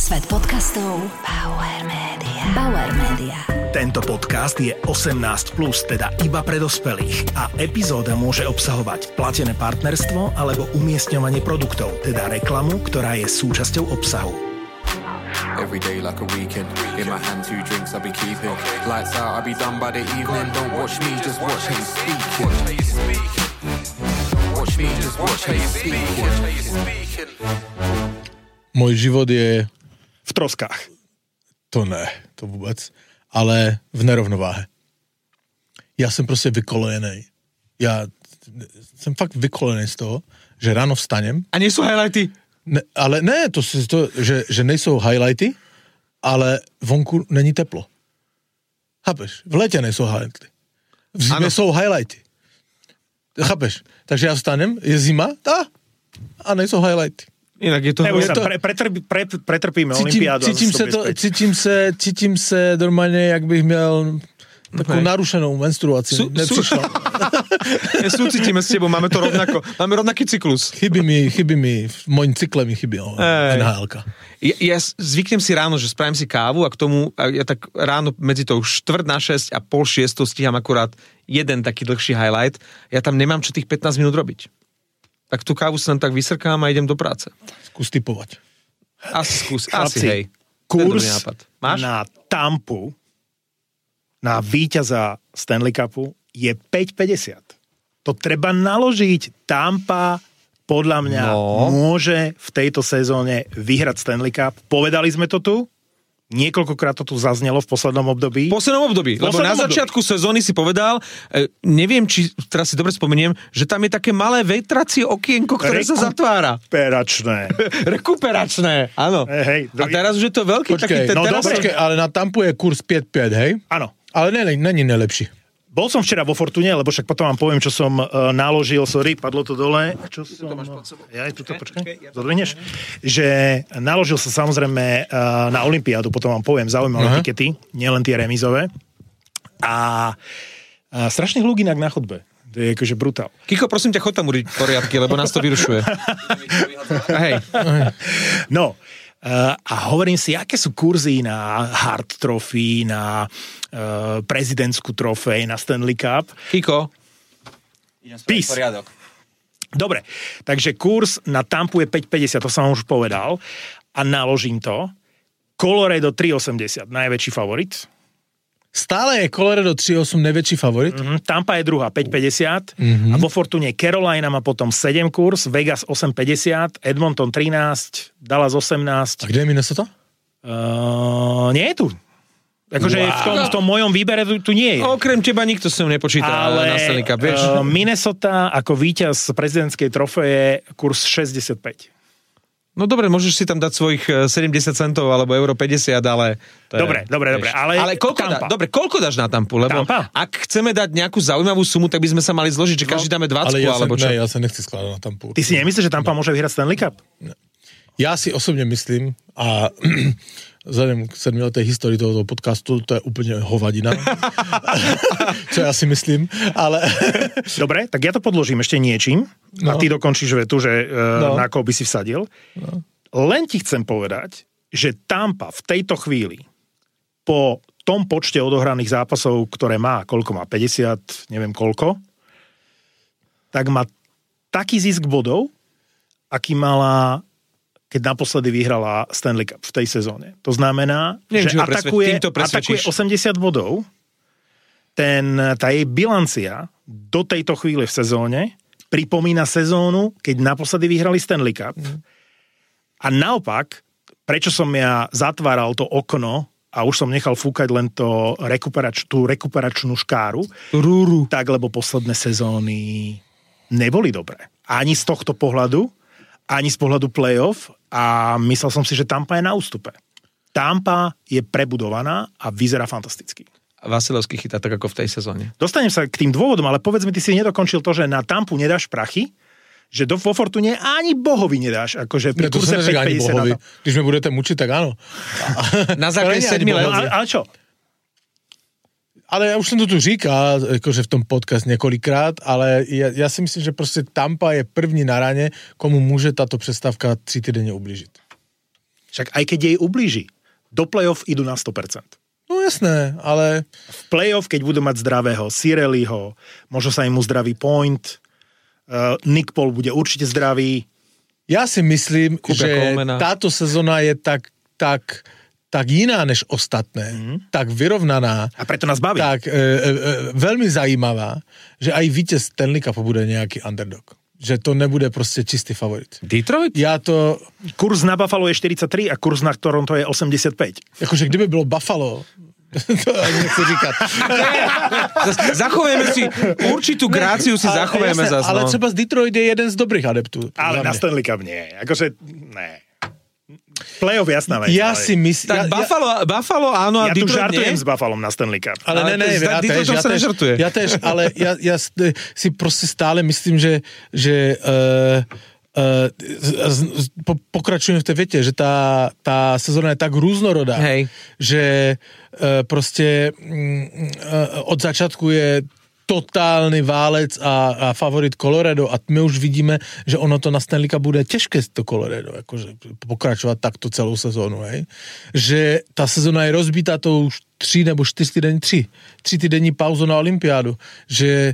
Svet podcastov Bauer Media. Bauer Media. Tento podcast je 18+, teda iba pre dospelých a epizóda môže obsahovať platené partnerstvo alebo umiestňovanie produktov, teda reklamu, ktorá je súčasťou obsahu. Every day like a weekend. In my hand 2 drinks I'll be keeping. Lights out I'll be done by the evening. Don't watch me, just watch how you speaking. Watch me, just watch how you speaking. Môj život je... V troskách. To ne, to vôbec. Ale v nerovnováhe. Ja som proste vykolejený. Ja som fakt vykolejený z toho, že ráno vstanem. A nie sú highlighty? Ne, ale ne, že nejsou highlighty, ale vonku není teplo. Chápeš? V lete nejsou highlighty. V zime sú highlighty. Chápeš? Takže ja vstanem, je zima a nejsou highlighty. Inak je to... Pretrpíme olympiádu. Cítím se normálne, jak bych měl takú narušenou menstruáciu. Nepřišla. Súcitíme s tebou, máme to rovnako. Máme rovnaký cyklus. Chybí mi, v môjim cykle mi chybí NHL-ka. Ja zvyknem si ráno, že spravím si kávu a k tomu, ja tak ráno medzi tou 5:45 a 5:30 stíham akurát jeden taký dlhší highlight. Ja tam nemám čo tých 15 minút robiť. Tak tú kávu sa len tak vysrkám a idem do práce. Skús typovať. Asi hej. Kurs na Tampu, na víťaza Stanley Cupu je 5,50. To treba naložiť. Tampa podľa mňa môže v tejto sezóne vyhrať Stanley Cup. Povedali sme to tu. Niekoľkokrát to tu zaznelo v poslednom období. Lebo na začiatku sezóny si povedal, neviem, či teraz si dobre spomeniem, že tam je také malé vetracie okienko, ktoré sa zatvára. Rekuperačné, áno. Hej, a teraz už je to veľký taký... Ale na Tampu je kurz 5,5, hej? Áno. Ale není najlepší. Bol som včera vo Fortune, lebo však potom vám poviem, čo som naložil, sorry, padlo to dole. Čo som... Ja aj tuto, počkaj, zodvihneš? Že naložil som samozrejme na olympiádu, potom vám poviem zaujímavé tikety, nielen tie remízové. A strašný hluk inak na chodbe. To je akože brutál. Kiko, prosím ťa, chod tam uriť poriadky, lebo nás to vyrušuje. Hej. No, a hovorím si, aké sú kurzy na Hart Trophy, na prezidentskú trofej, na Stanley Cup. Kiko. Pís. Dobre, takže kurz na Tampu je 5,50, to som už povedal. A naložím to. Colorado 3,80, najväčší favorit. Stále je Colorado 3,8 najväčší favorit? Tampa je druhá, 5,50. A vo Fortune Carolina má potom 7 kurz, Vegas 8,50, Edmonton 13, Dallas 18. A kde je Minnesota? Nie je tu. Akože v tom mojom výbere tu nie je. Okrem teba nikto som nepočíta na Stanley Cup, vieš? Minnesota ako víťaz prezidentskej trofeje kurz 65. No dobre, môžeš si tam dať svojich 70 centov alebo euro 50, ale... Dobre. Ale koľko dáš na Tampu? Lebo Tampa? ak chceme dať nejakú zaujímavú sumu, tak by sme sa mali zložiť, že každý dáme 20 alebo čo? Ja sa nechci skladať na Tampu. Ty si nemyslíš, že Tampa môže vyhrať Stanley Cup? Ja si osobne myslím a vzhľadom k 7-letej histórii tohoto podcastu, to je úplne hovadina. Čo ja si myslím, ale... Dobre, tak ja to podložím ešte niečím a ty dokončíš vetu, že na koho by si vsadil. Len ti chcem povedať, že Tampa v tejto chvíli po tom počte odohraných zápasov, ktoré má, koľko má, 50, neviem koľko, tak má taký zisk bodov, aký mala, keď naposledy vyhrala Stanley Cup v tej sezóne. To znamená, že atakuje 80 bodov. Tá jej bilancia do tejto chvíle v sezóne pripomína sezónu, keď naposledy vyhrali Stanley Cup. A naopak, prečo som ja zatváral to okno a už som nechal fúkať len tú rekuperačnú škáru, tak lebo posledné sezóny neboli dobré. Ani z tohto pohľadu, ani z pohľadu playoff a myslel som si, že Tampa je na ústupe. Tampa je prebudovaná a vyzerá fantasticky. Vasilevský chytá tak ako v tej sezóne. Dostanem sa k tým dôvodom, ale povedz mi, ty si nedokončil to, že na Tampu nedáš prachy, že vo Fortune ani bohovi nedáš, akože pri kurze 5,50. Když mi budete mučiť, tak áno. Na základe 7 let. Ale čo? Ale ja už som to tu říkal, akože v tom podcast niekoľkrát, ale ja si myslím, že proste Tampa je první na rane, komu môže táto přestávka 3 týdenne ublížiť. Však aj keď jej ublíži, do play-off idú na 100%. No jasné, ale... V play-off, keď budú mať zdravého Cirelliho, možno sa im uzdraví Point, Nick Paul bude určite zdravý. Ja si myslím, že Colemana. táto sezóna je tak iná než ostatné, tak vyrovnaná. A preto nás baví. Tak veľmi zajímavá, že aj vítěz Stanley Cupu bude nejaký underdog. Že to nebude prostě čistý favorit. Detroit? Kurz na Buffalo je 43 a kurz na Toronto je 85. Jakože kdyby bylo Buffalo, to ani nechci říkat. Zachovujeme si určitú gráciu, zachovujeme zase. Ale třeba z Detroit je jeden z dobrých adeptů. Ale na Stanley Cup nie. Akože, ne. Playoff jasná vec. Ja si myslím... Tak Buffalo áno a ja tu Detroit žartujem nie? s Buffalom na Stanley Cup. Ale ne, ja tež, ale ja si prostě stále myslím, že pokračujem v té větě, že ta sezóna je tak různorodá, že prostě od začátku je totálny válec a favorit Colorado a my už vidíme, že ono to na Stanley Cup bude těžké to Colorado, jakože pokračovat takto celou sezónu, hej. Že ta sezóna je rozbítá to už 3 nebo 4 týdenní pauzu na olympiádu, že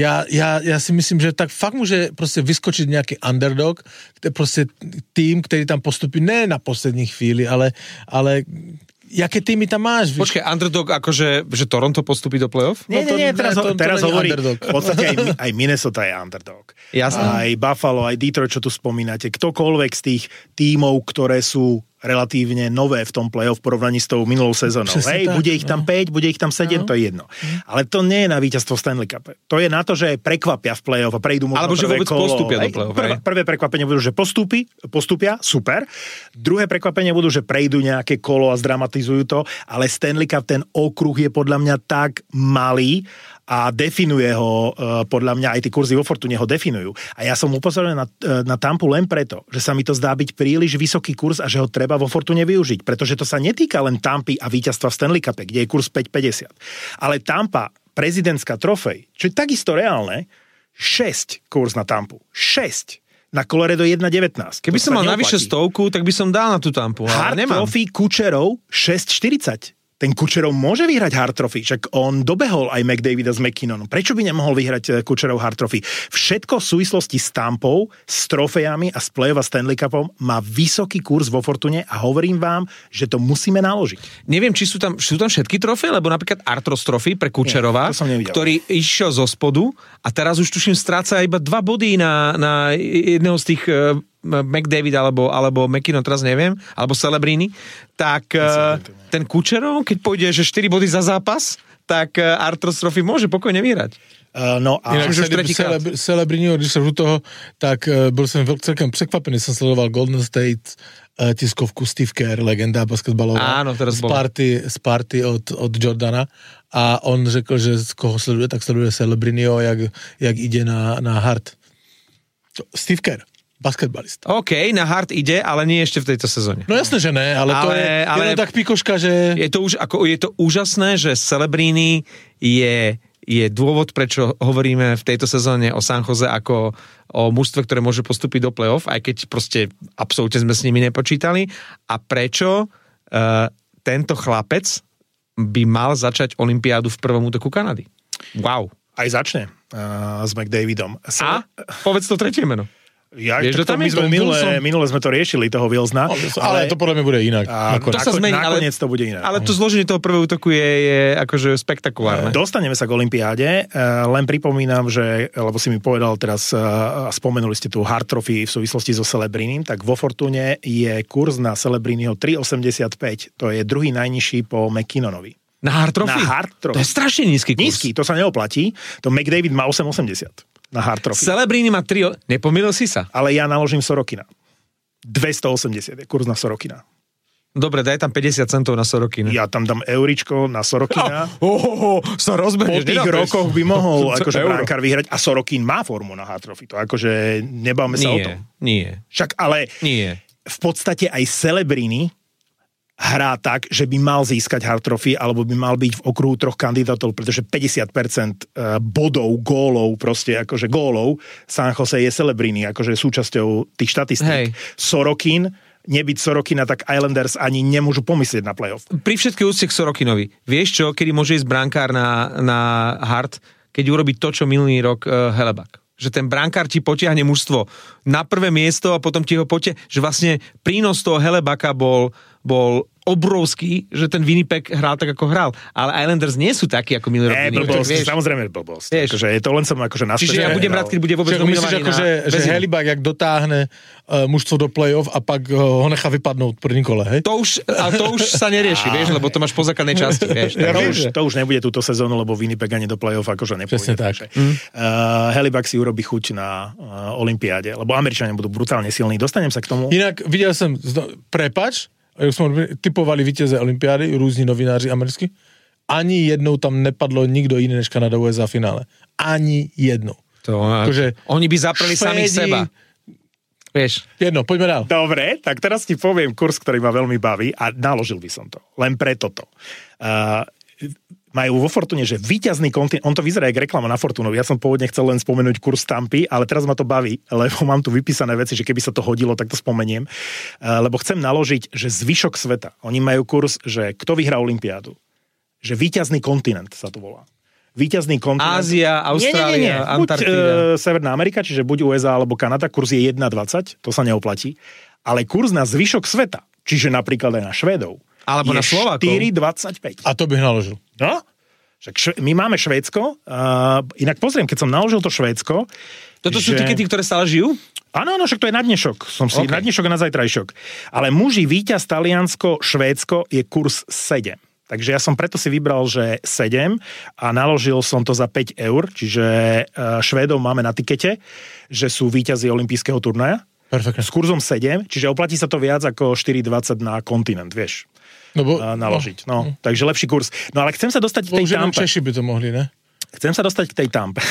já si myslím, že tak fakt může prostě vyskočit nějaký underdog, prostě tým, který tam postupí ne na poslední chvíli, ale jaké týmy tam máš? Počkej, underdog akože, že Toronto postupí do play-off? Nie, teraz hovorí, v podstate aj Minnesota je underdog. Jasné. Aj Buffalo, aj Detroit, čo tu spomínate. Ktokoľvek z tých tímov, ktoré sú relatívne nové v tom play-off v porovnaní s tou minulou sezónou. Hej, tak, bude ich tam 5, bude ich tam 7, to je jedno. Ale to nie je na víťazstvo Stanley Cup. To je na to, že prekvapia v play-off a prejdú možno alebo že vôbec kolo. postúpia do play-off. Prvé prekvapenie budú, že postúpia, super. Druhé prekvapenie budú, že prejdú nejaké kolo a zdramatizujú to, ale Stanley Cup, ten okruh je podľa mňa tak malý a definuje ho, podľa mňa aj tí kurzy vo Fortune ho definujú. A ja som upozoril na Tampu len preto, že sa mi to zdá byť príliš vysoký kurz a že ho treba vo Fortune využiť, pretože to sa netýka len Tampy a víťazstva v Stanley Cupe, kde je kurz 5,50. Ale Tampa, prezidentská trofej, čo je takisto reálne, 6 kurz na Tampu. 6. Na Colorado 1,19. Keby som mal navyše 100, tak by som dal na tú Tampu. Hard Trophy Kučerov 6,40. Ten Kučerov môže vyhrať Hard Trophy, však on dobehol aj McDavida s McKinnonom. Prečo by nemohol vyhrať Kučerov Hard Trophy? Všetko v súvislosti s Tampou, s trofejami a s play-off a Stanley Cupom má vysoký kurz vo Fortune a hovorím vám, že to musíme naložiť. Neviem, či sú tam všetky trofeje, lebo napríklad Artros Trophy pre Kučerova, ktorý išiel zo spodu a teraz už tuším stráca iba 2 body na jedného z tých McDavid alebo McKinnon, teraz neviem, alebo Celebrini, tak ten Kučerov, keď pôjde, že 4 body za zápas, tak Artros Trophy môže pokojne vyhrať. No a Celebriniho, když jsem u toho, tak byl jsem celkem překvapený, jsem sledoval Golden State tiskovku Steve Kerr, legenda basketbalová. Áno, teraz z party od Jordana a on řekl, že z koho sleduje, tak sleduje Celebriniho, jak ide na hard. Steve Kerr. Basketbalista. OK, na hard ide, ale nie ešte v tejto sezóne. No jasné, že ne, ale to je jenom tak pikoška, že... Je to úžasné, že Celebrini je dôvod, prečo hovoríme v tejto sezóne o San Jose ako o mužstve, ktoré môže postúpiť do play-off, aj keď proste absolútne sme s nimi nepočítali. A prečo tento chlapec by mal začať olympiádu v prvom útoku Kanady? Wow. Aj začne s McDavidom. A povedz to tretie meno. Ja, minule sme to riešili, toho Wilsona. Ale to podľa mňa bude inak. To sa zmení, nakoniec to bude inak. Ale to zloženie toho prvého útoku je akože spektakulárne. Dostaneme sa k olympiáde. Len pripomínam, že, lebo si mi povedal teraz, spomenuli ste tu Hard Trophy v súvislosti so Celebrinim, tak vo Fortune je kurz na Celebriniho 3,85. To je druhý najnižší po McKinnonovi. Na Hard Trophy? Na Hard Trophy. To je strašne nízky kurz. Nízky, to sa neoplatí. To McDavid má 8,80. Na Hard Trophy. Celebrini má 3... Nepomýlil si sa? Ale ja naložím Sorokina. 280 je kurz na Sorokina. Dobre, daj tam 50 centov na Sorokina. Ja tam dám euričko na Sorokina. Sa rozbehneš. Po tých rokoch by mohol akože bránkar vyhrať a Sorokin má formu na Hard Trophy. To akože nebavme sa o tom. Nie. Však ale v podstate aj Celebrini hrá tak, že by mal získať Hard Trophy, alebo by mal byť v okruhu 3 kandidátov, pretože 50% bodov, gólov, proste akože gólov San Jose je Celebrini, akože súčasťou tých štatistík. Sorokin nebyť Sorokina, tak Islanders ani nemôžu pomyslieť na playoff. Pri všetkých úcte k Sorokinovi. Vieš čo, kedy môže ísť brankár na Hart, keď urobí to, čo minulý rok Helebak. Že ten brankár ti potiahne mužstvo na prvé miesto a potom ti ho že vlastne prínos toho Helebaka bol obrovský, že ten Winnipeg hral tak, ako hral. Ale Islanders nie sú takí, ako minulý rok. Blbosť, samozrejme blbosť. Akože je to len som akože naspäť. Čiže ja budem rád, keď bude vôbec nominovaný že Helibak, jak dotáhne mužstvo do play-off a pak ho nechá vypadnúť v prvním kole, hej? To už sa nerieši, vieš, lebo to máš po zakanej časti, vieš. To už nebude túto sezónu, lebo Winnipeg ani do play-off akože nepôjde. Tak. Helibak si urobí chuť na olympiáde, lebo Američania budú brutálne silní. Dostanem sa k tomu. Inak videl som, prepač, sme typovali vítěze olympiády, různí novináři americkí. Ani jednou tam nepadlo nikdo jiný než Kanada USA v finále. Ani jednou. Oni by zapreli samých seba. Vieš. Jedno, poďme dál. Dobre, tak teraz ti poviem kurz, ktorý ma veľmi baví a naložil by som to. Len pre toto. Majú vo Fortune, že víťazný kontinent, on to vyzerá jak reklama na Fortunu. Ja som pôvodne chcel len spomenúť kurz Tampy, ale teraz ma to baví, lebo mám tu vypísané veci, že keby sa to hodilo, tak to spomeniem. Lebo chcem naložiť, že zvyšok sveta. Oni majú kurz, že kto vyhrá olympiádu. Že víťazný kontinent sa to volá. Víťazný kontinent. Ázia, Austrália, Antarktida. Buď Severná Amerika, čiže buď USA alebo Kanada, kurz je 1,20, to sa neoplatí. Ale kurz na zvyšok sveta, čiže napríklad aj na Švédov, alebo na Slovákov. 4,25. A to bych naložil. No, my máme Švédsko, inak pozriem, keď som naložil to Švédsko. Toto sú tikety, ktoré stále žijú? Áno, však to je na dnešok. Na dnešok a na zajtrajšok. Ale muži víťaz Taliansko, Švédsko je kurz 7. Takže ja som preto si vybral, že 7 a naložil som to za 5 eur, čiže Švédov máme na tikete, že sú víťazi olympijského turnaja. Perfektne. S kurzom 7, čiže oplatí sa to viac ako 4,20 na kontinent, vieš. Naložiť. No, takže lepší kurz. No ale chcem sa dostať k tej Tampe. Češi by to mohli, ne? Chcem sa dostať k tej Tampe.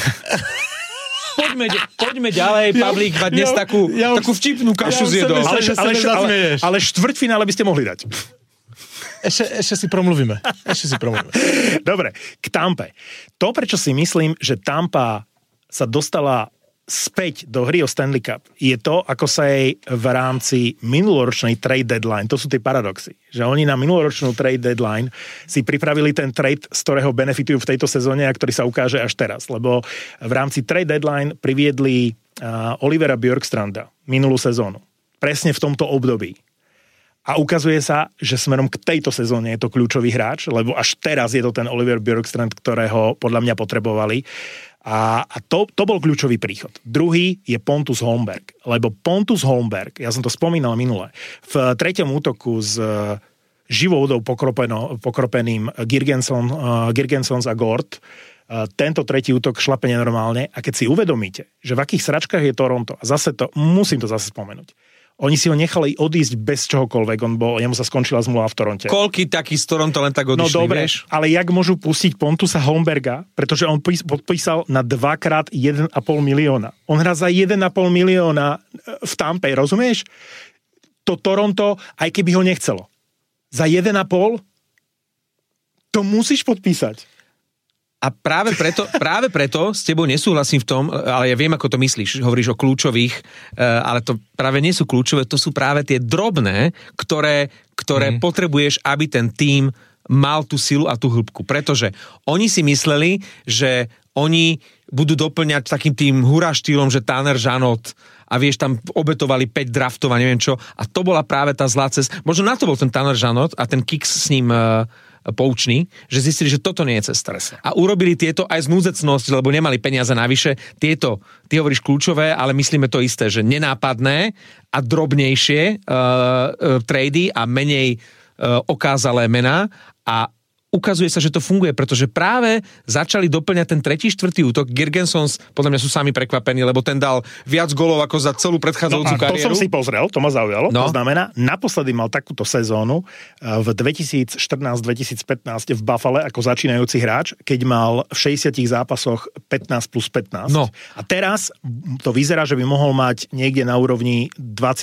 Poďme ďalej, Pavlík má dnes takú vtipnú kašu zjedol. Ale štvrťfinále by ste mohli dať. Ešte si promluvíme. Dobre, k Tampe. To, prečo si myslím, že Tampa sa dostala späť do hry o Stanley Cup, je to, ako sa jej v rámci minuloročnej trade deadline, to sú tie paradoxy, že oni na minuloročnú trade deadline si pripravili ten trade, z ktorého benefitujú v tejto sezóne a ktorý sa ukáže až teraz, lebo v rámci trade deadline priviedli Olivera Bjorkstranda minulú sezónu. Presne v tomto období. A ukazuje sa, že smerom k tejto sezóne je to kľúčový hráč, lebo až teraz je to ten Oliver Bjorkstrand, ktorého podľa mňa potrebovali. A to bol kľúčový príchod. Druhý je Pontus Holmberg, lebo Pontus Holmberg, ja som to spomínal minule, v treťom útoku s živou vodou pokropeným Girgensons a Gord, tento tretí útok šlape nenormálne a keď si uvedomíte, že v akých sračkách je Toronto, a zase musím to zase spomenúť, oni si ho nechali odísť bez čohokoľvek, jemu sa skončila zmluva v Toronte. Koľký taký z Toronto len tak odišli, no dobre, vieš? Ale jak môžu pustiť Pontusa Holmberga, pretože on podpísal na 2x 1,5 milióna. On hrá za 1,5 milióna v Tampe, rozumieš? To Toronto, aj keby ho nechcelo. Za 1,5 to musíš podpísať. A práve preto s tebou nesúhlasím v tom, ale ja viem, ako to myslíš. Hovoríš o kľúčových, ale to práve nie sú kľúčové, to sú práve tie drobné, ktoré potrebuješ, aby ten tím mal tú silu a tú hĺbku. Pretože oni si mysleli, že oni budú doplňať takým tým hurá štýlom, že Tanner Jeannot a vieš, tam obetovali 5 draftov a neviem čo. A to bola práve tá zlá cesta. Možno na to bol ten Tanner Jeannot a ten Kicks s ním poučný, že zistili, že toto nie je cesta. A urobili tieto aj z núdzecnosti, lebo nemali peniaze navyše. Tieto, ty hovoríš kľúčové, ale myslíme to isté, že nenápadné a drobnejšie trady a menej okázalé mená a ukazuje sa, že to funguje, pretože práve začali doplňať ten tretí, štvrtý útok. Girgensons, podľa mňa sú sami prekvapení, lebo ten dal viac golov ako za celú predchádzajúcu kariéru. To som si pozrel, to ma zaujalo. No. To znamená, naposledy mal takúto sezónu v 2014-2015 v Buffale ako začínajúci hráč, keď mal v 60 zápasoch 15+15. No. A teraz to vyzerá, že by mohol mať niekde na úrovni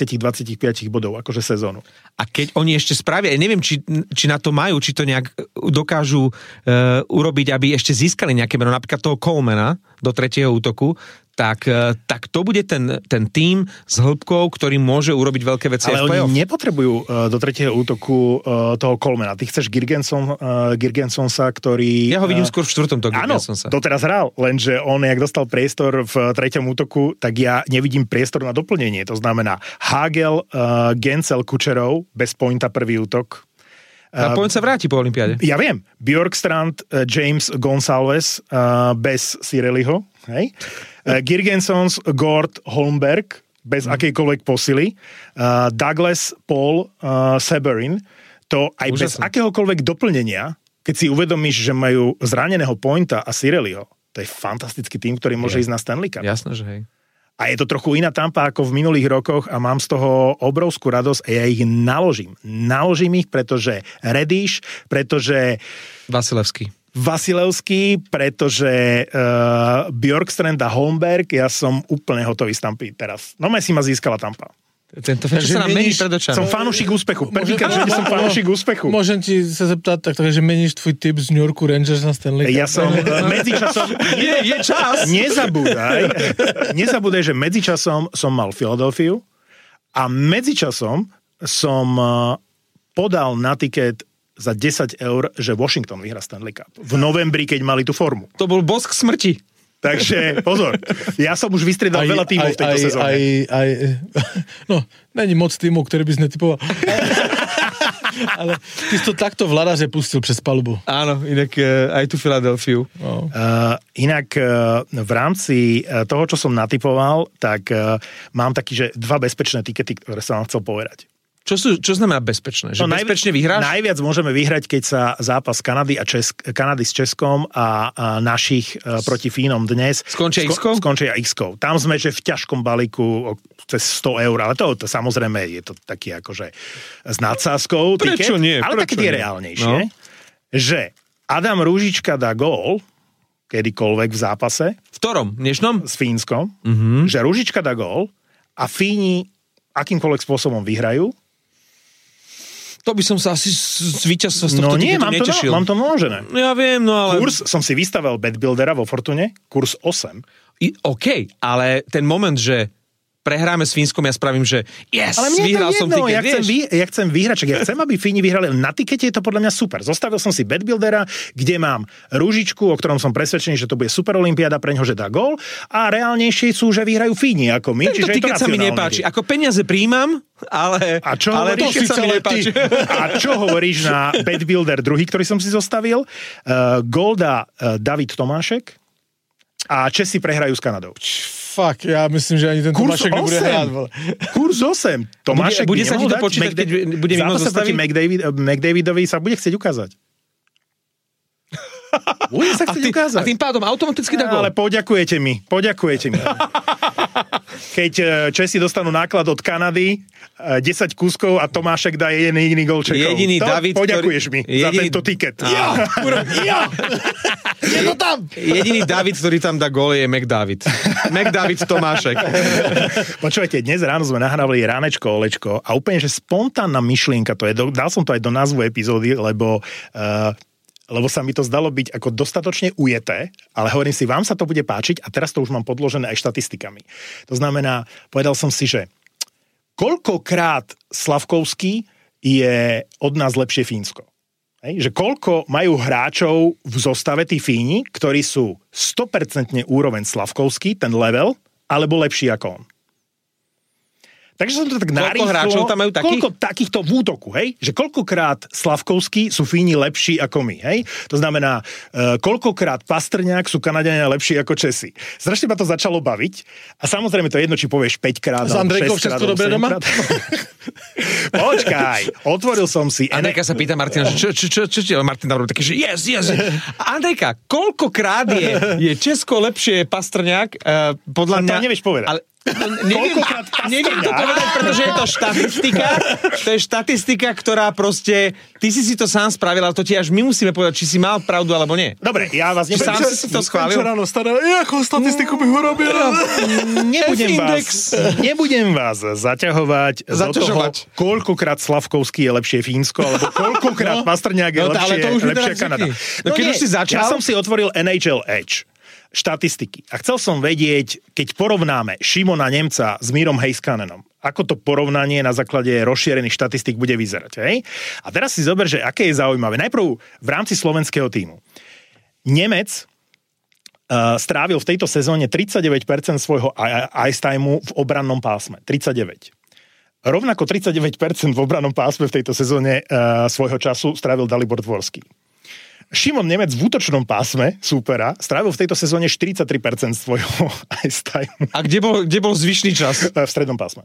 20-25 bodov akože sezónu. A keď oni ešte spravia, ja neviem, či na to majú, či to nejak dokážu urobiť, aby ešte získali nejaké meno, napríklad toho Colemana do tretieho útoku, tak to bude ten tím s hĺbkou, ktorý môže urobiť veľké veci aj v play-off. Ale oni nepotrebujú do tretieho útoku toho Colemana. Ty chceš Girgensonsa, ktorý... Ja ho vidím skôr v štvrtom toho Áno, Girgensonsa. doteraz hral, lenže on, jak dostal priestor v treťom útoku, tak ja nevidím priestor na doplnenie. To znamená Hagel, Gensel, Kučerov, bez pointa prvý útok. A point sa vráti po olympiáde. Ja viem. Bjorkstrand, James Gonsalves bez Cirelliho, hej? Girgensons, Gord, Holmberg bez akejkoľvek posily, Douglas, Paul, Severin, to aj bez akéhokoľvek doplnenia, keď si uvedomíš, že majú zraneného Pointa a Cirelliho, to je fantastický tým, ktorý môže ísť na Stanley Cup. Jasné, že hej. A je to trochu iná Tampa ako v minulých rokoch a mám z toho obrovskú radosť a ja ich naložím. Naložím ich, pretože Reddish, pretože Vasilevský, pretože Bjorkstrand a Holmberg, ja som úplne hotový z Tampy teraz. No si ma získala Tampa. Tento čo sa nám mení pred očami. Som fanúšik úspechu. Prvýkrát, že som fanúšik úspechu. Môžem ti sa zeptať, takže meníš tvoj tip z New Yorku Rangers na Stanley Cup? Ja som medzičasom... Je čas! Nezabúdaj, že medzičasom som mal Filadelfiu a medzičasom som podal na tiket za 10 €, že Washington vyhrá Stanley Cup. V novembri, keď mali tú formu. To bol bosk smrti. Takže pozor, ja som už vystriedal veľa tímov v tejto sezóne. No, není moc tímov, ktorý by si netypoval. Ale ty si to takto Vladaře pustil přes palubu. Áno, inak aj tú Filadelfiu. No. Inak v rámci toho, čo som natypoval, tak mám taký, že 2 bezpečné tikety, ktoré som vám chcel povedať. Čo znamená bezpečné? Že bezpečne vyhráš? Najviac môžeme vyhrať, keď sa zápas Kanady s Českom a našich proti Fínom dnes skončia X-kou. Tam sme, že v ťažkom balíku cez 100 €, ale to samozrejme je to taký akože s nadsázkou. Prečo nie? Ale také tie reálnejšie. No. Že Adam Rúžička dá gól kedykoľvek v zápase. V ktorom? Dnešnom? S Fínskom. Mm-hmm. Že Rúžička dá gól a Fíni akýmkoľvek spôsobom vyhrajú. To by som sa asi z víťazstva z tohto netešil. Mám to množené. Ja viem, no ale... Kurs som si vystavel Betbuildera vo Fortune, kurs 8. OK, ale ten moment, že prehráme s Fínskom, ja spravím, že vyhral som tiket, ja chcem vyhrať, čak ja chcem, aby Fíni vyhrali. Na tikete je to podľa mňa super. Zostavil som si Betbuildera, kde mám Rúžičku, o ktorom som presvedčený, že to bude super olympiáda pre ňoho, že dá gól, a reálnejšie sú, že vyhrajú Fíni ako my. Tento tiket sa mi nepáči. Ako peniaze príjmam, ale tiket sa mi nepáči. A čo hovoríš na Betbuilder druhý, ktorý som si zostavil? Gól dá David Tomášek a Česi prehrajú s Kanadou. Fuck, ja myslím, že ani ten Tomášek nebude hrať. Kurs 8. Tomášek bude sa ti to počítať, keď bude mimo zostaviť? McDavidovi sa bude chcieť ukázať. Bude sa chcieť ukázať. A tým pádom automaticky dá gól. Ale poďakujete mi. Keď Česi dostanú náklad od Kanady, 10 kúskov a Tomášek dá jeden jediný gól Čechov. Poďakuješ mi za tento tiket. Je to tam! Jediný David, ktorý tam dá gól, je McDavid. McDavid Tomášek. Počúvajte, dnes ráno sme nahrávali Ránečko, Olečko a úplne, že spontánna myšlienka, dal som to aj do názvu epizódy, lebo sa mi to zdalo byť ako dostatočne ujeté, ale hovorím si, vám sa to bude páčiť a teraz to už mám podložené aj štatistikami. To znamená, povedal som si, že koľkokrát Slavkovský je od nás lepšie Fínsko. Hej? Že koľko majú hráčov v zostave tí Fíni, ktorí sú 100% úroveň Slavkovský, ten level, alebo lepší ako on. Takže som to tak narýchlo. Koľko hráčov tam majú takých? Koľko takýchto v útoku, hej? Že koľkokrát Slavkovský sú Fíni lepší ako my, hej? To znamená, koľkokrát Pastrňák sú Kanaďania lepší ako Česi. Strašne ma to začalo baviť. A samozrejme to jedno, či povieš 5-krát, z Andrejkov všetko dobre doma? Počkaj, otvoril som si... Andrejka sa pýta Martina, že čo Martin tam robí taký, že yes. Andrejka, koľkokrát je Česko lepšie Pastrňák? Podľa mňa... To nevieš povedať. Ale Neviem to povedať, pretože je to štatistika. To je štatistika, ktorá proste... Ty si to sám spravil, ale to ti až my musíme povedať, či si mal pravdu, alebo nie. Dobre, ja vás nebudem... Sám si to schválil? Ráno stane, ako statistiku bych ho robil. Nebudem vás zaťahovať do toho, koľkokrát Slavkovský je lepšie Fínsko, alebo koľkokrát Pastrňák je lepšie Kanada. Ja som si otvoril NHL Edge. Štatistiky. A chcel som vedieť, keď porovnáme Šimona Nemca s Mírom Heiskanenom, ako to porovnanie na základe rozšírených štatistík bude vyzerať. Hej? A teraz si zober, že aké je zaujímavé. Najprv v rámci slovenského tímu. Nemec strávil v tejto sezóne 39% svojho ice timeu v obrannom pásme. 39. Rovnako 39% v obrannom pásme v tejto sezóne svojho času strávil Dalibor Dvorský. Šimon Nemec v útočnom pásme súpera strávil v tejto sezóne 43% svojho ice timeu. A kde bol zvyšný čas? V strednom pásme.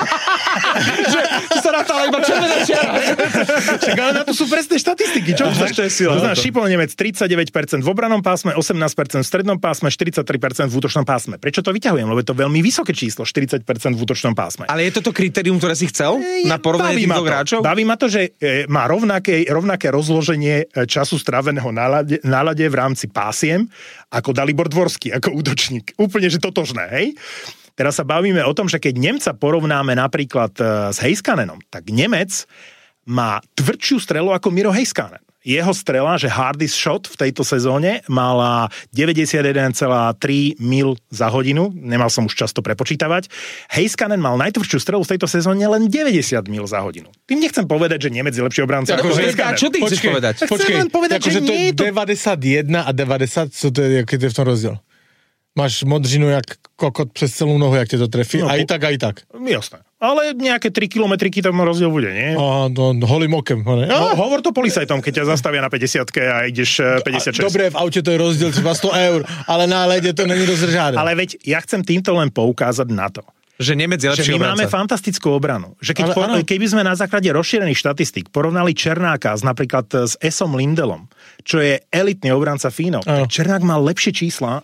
Že sa rátala iba červená čiara. Čak, ale na to sú presné štatistiky. Čo to je sila? To znamená, Šimon Nemec 39% v obranom pásme, 18% v strednom pásme, 43% v útočnom pásme. Prečo to vyťahujem? Lebo je to veľmi vysoké číslo, 40% v útočnom pásme. Ale je toto kritérium, ktoré si chcel? Na porovnanie týchto hráčov? Baví ma to, že má rovnaké rozloženie času stráveného na ľade v rámci pásiem ako Dalibor Dvorský, ako útočník. Úplne, že totožné, hej? Teraz sa bavíme o tom, že keď Nemca porovnáme napríklad s Heiskanenom, tak Nemec má tvrdšiu strelu ako Miro Heiskanen. Jeho strela, že hardest shot v tejto sezóne, mala 91,3 mil za hodinu. Nemal som už často prepočítavať. Heiskanen mal najtvrdšiu strelu v tejto sezóne len 90 mil za hodinu. Tým nechcem povedať, že Nemec je lepší obranca ako Heiskanen. Čo ty chceš povedať? Chcem len povedať, že nie je to... 91 a 90, co to je, keď je v tom rozdiel? Máš modřinu jak kokot přes celú nohu, jak te to trefí. No, aj tak. Jasné. Ale nejaké 3 kilometriky tam rozdiel bude, nie? Holým okem. Hovor to policajtom, keď ťa zastavia na 50-ke a ideš 56. Dobre, v aute to je rozdiel třeba 100 eur, ale na lede to není rozržáde. Ale veď ja chcem týmto len poukázať na to, že Nemec je lepší obranca. Že my máme fantastickú obranu. Že keby sme na základe rozšírených štatistík porovnali Černáka napríklad s Esom Lindelom, čo je elitný obranca Fínov, tak Černák mal lepšie čísla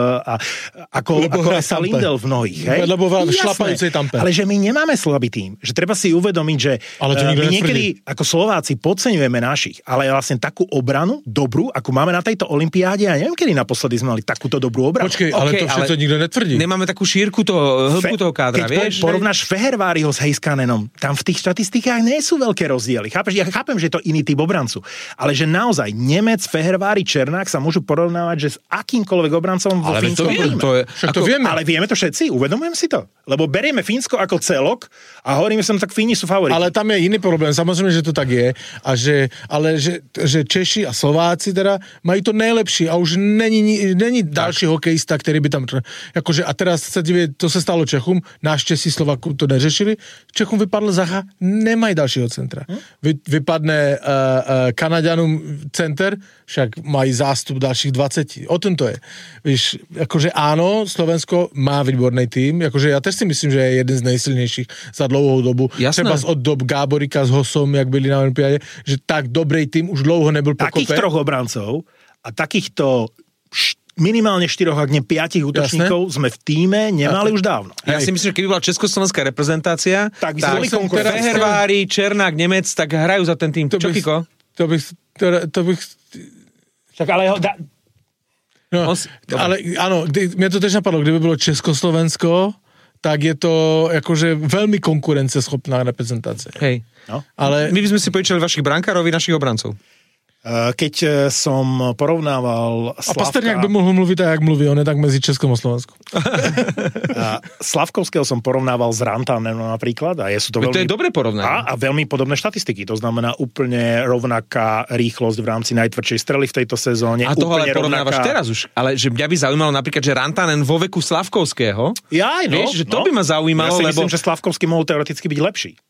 ako Esa Lindel v mnohých. Hej? Lebo šlapajúcej tampe. Ale že my nemáme slabý tým. Že treba si uvedomiť, že my niekedy ako Slováci podceňujeme našich, ale vlastne takú obranu, dobrú, ako máme na tejto olympiáde, a neviem, kedy naposledy sme mali takúto dobrú obranu. Počkej, ale to všetko nikto netvrdí. Nemáme takú šírku hĺbku toho kádra, keď porovnáš Feherváriho s Heiskanenom, tam v tých štatistikách nie sú veľké rozdiely. Ja chápem, že je to iný typ obrancu, ale že naozaj Nemec, Fehervári, Černák sa môžu porovnávať, že s akýmkoľvek obrancom vo fínskom týme. To vieme. Ale vieme to všetci, uvedomujem si to. Lebo berieme Fínsko ako celok a hovoríme sa, tak Fíni sú favoriti. Ale tam je iný problém, samozrejme, že to tak je. Že Češi a Slováci teda majú to najlepšie a už není ďalší hokejista, ktorý by tam... Akože, a teraz sa divie, to sa stalo Čechom, náš Česi Slováku to neřešili. Čechom vypadl Zacha, nemají dalšího centra. Vypadne Kanaďanům center, však mají zástup dalších 20. O tom to je. Víš, akože áno, Slovensko má výborný tým, akože ja tež si myslím, že je jeden z nejsilnejších za dlouhou dobu. Jasné. Třeba od dob Gáborika s Hosom, jak byli na olympiáde, že tak dobrý tým už dlouho nebyl pokope. Takých troch obrancov a takýchto minimálne 4, ak nie 5 útočníkov sme v tíme nemali už dávno. Ja si myslím, že keby bola československá reprezentácia, tak Fehervári, Černák, Nemec, tak hrajú za ten tým. Čo, Kiko? To bych... Tak ale... ale áno, mňa to tež napadlo, kdyby bylo Československo, tak je to akože veľmi konkurenceschopná reprezentácia. Hej. No. Ale my by sme si požičali vašich brankárov i našich obrancov. Keď som porovnával Slavka... A Pasterňák by mohol mluviť tak, jak mluví, on je tak medzi Českom a Slovenskom. Slavkovského som porovnával s Rantanem napríklad. A sú to je dobré porovnanie. A veľmi podobné štatistiky. To znamená úplne rovnaká rýchlosť v rámci najtvrdšej strely v tejto sezóne. A toho ale porovnávaš teraz už. Ale že mňa by zaujímalo napríklad, že Rantanen vo veku Slavkovského. Vieš, že to by ma zaujímalo, ja si myslím, že Slavkovský mohol teoreticky byť lepší.